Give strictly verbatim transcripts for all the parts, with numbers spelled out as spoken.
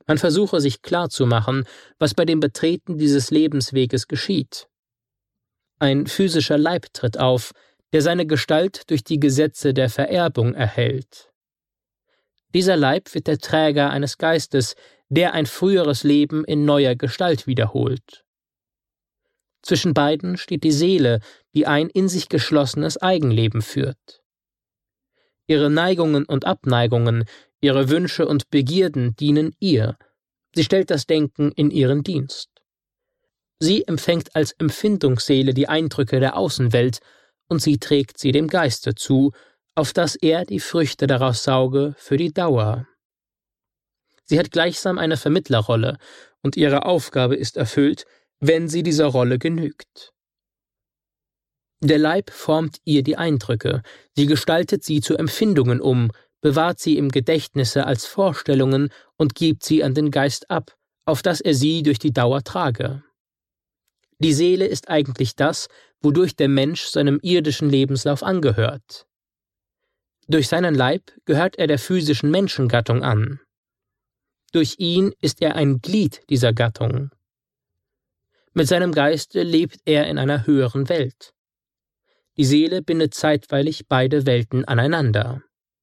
Man versuche sich klarzumachen, was bei dem Betreten dieses Lebensweges geschieht. Ein physischer Leib tritt auf, der seine Gestalt durch die Gesetze der Vererbung erhält. Dieser Leib wird der Träger eines Geistes, der ein früheres Leben in neuer Gestalt wiederholt. Zwischen beiden steht die Seele, die ein in sich geschlossenes Eigenleben führt. Ihre Neigungen und Abneigungen, ihre Wünsche und Begierden dienen ihr. Sie stellt das Denken in ihren Dienst. Sie empfängt als Empfindungsseele die Eindrücke der Außenwelt und sie trägt sie dem Geiste zu, auf dass er die Früchte daraus sauge für die Dauer. Sie hat gleichsam eine Vermittlerrolle und ihre Aufgabe ist erfüllt, wenn sie dieser Rolle genügt. Der Leib formt ihr die Eindrücke, sie gestaltet sie zu Empfindungen um, bewahrt sie im Gedächtnisse als Vorstellungen und gibt sie an den Geist ab, auf dass er sie durch die Dauer trage. Die Seele ist eigentlich das, wodurch der Mensch seinem irdischen Lebenslauf angehört. Durch seinen Leib gehört er der physischen Menschengattung an. Durch ihn ist er ein Glied dieser Gattung. Mit seinem Geiste lebt er in einer höheren Welt. Die Seele bindet zeitweilig beide Welten aneinander.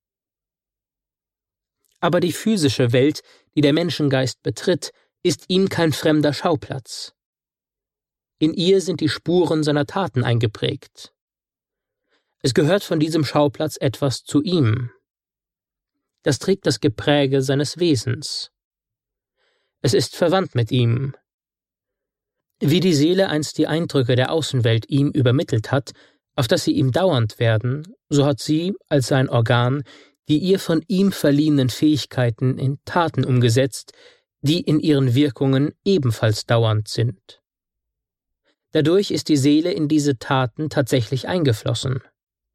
Aber die physische Welt, die der Menschengeist betritt, ist ihm kein fremder Schauplatz. In ihr sind die Spuren seiner Taten eingeprägt. Es gehört von diesem Schauplatz etwas zu ihm. Das trägt das Gepräge seines Wesens. Es ist verwandt mit ihm. Wie die Seele einst die Eindrücke der Außenwelt ihm übermittelt hat, auf dass sie ihm dauernd werden, so hat sie, als sein Organ, die ihr von ihm verliehenen Fähigkeiten in Taten umgesetzt, die in ihren Wirkungen ebenfalls dauernd sind. Dadurch ist die Seele in diese Taten tatsächlich eingeflossen.